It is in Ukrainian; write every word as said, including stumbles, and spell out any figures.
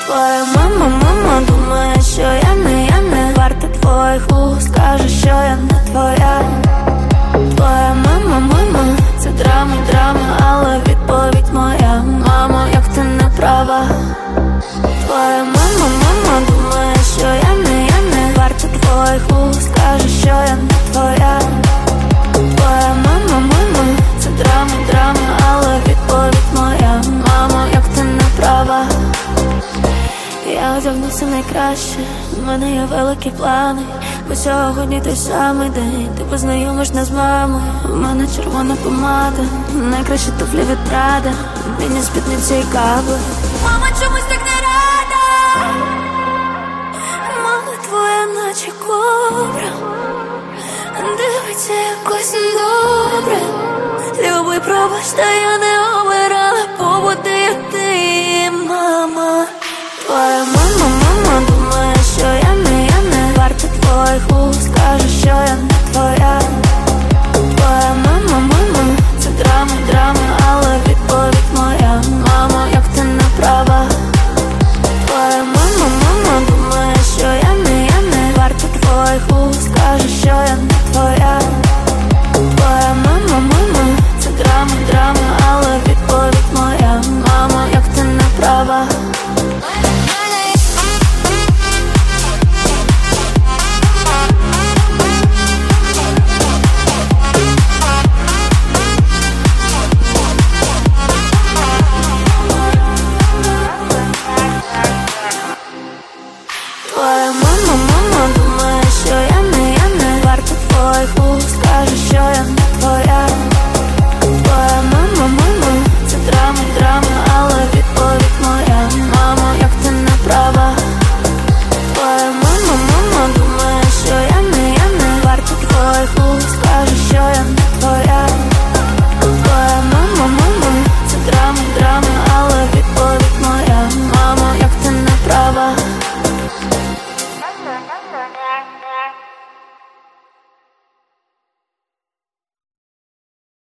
Твоя мама, мама думає, що я не, я не варта твоїх вуст, каже, що я не твоя. Твоя мама, мама, це драма, драма, але відповідь моя: мамо, як ти не права. Твоя мама, мама думає, що я не, я не варта твоїх вуст, каже, що я не твоя. Твоя мама, мама, це драма, драма, але відповідь моя: мамо, як ти не права. Я одягнуся найкраще, у мене є великі плани, бо сьогодні той самий день, ти познайомиш нас з мамою. У мене червона помада, найкращі туфлі від Прада, міні спідниці і кабли. Мама чомусь так не рада. Мама твоя наче кобра, дивиться якось недобре. Люби, пробач, та я не обирала, побуди